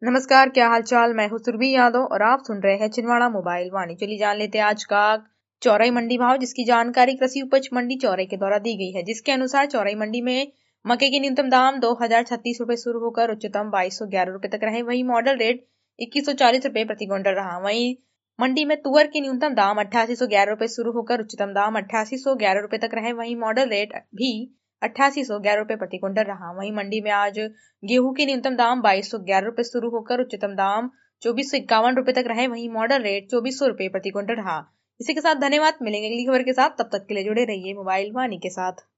नमस्कार, क्या हाल चाल। मैं हूँ सुरभि यादव और आप सुन रहे हैं छिंदवाड़ा मोबाइल वाणी। चलिए जान लेते हैं आज का चौराई मंडी भाव, जिसकी जानकारी कृषि उपज मंडी चौराई के द्वारा दी गई है। जिसके अनुसार चौराई मंडी में मक्के की न्यूनतम दाम 2036 रुपए शुरू होकर उच्चतम 2211 रुपए तक रहे। वहीं मॉडल रेट 2140 रुपए प्रति क्विंटल रहा। वहीं मंडी में तुअर की न्यूनतम दाम 8811 रुपए शुरू होकर उच्चतम दाम 8811 रुपए तक रहे। वहीं मॉडल रेट भी 8811 रुपए प्रति क्विंटल रहा। वहीं मंडी में आज गेहूं की न्यूनतम दाम 2211 रुपए शुरू होकर उच्चतम दाम 2451 रुपए तक रहे। वहीं मॉडल रेट 2400 रुपए प्रति क्विंटल रहा। इसी के साथ धन्यवाद। मिलेंगे अगली खबर के साथ, तब तक के लिए जुड़े रहिए मोबाइल वाणी के साथ।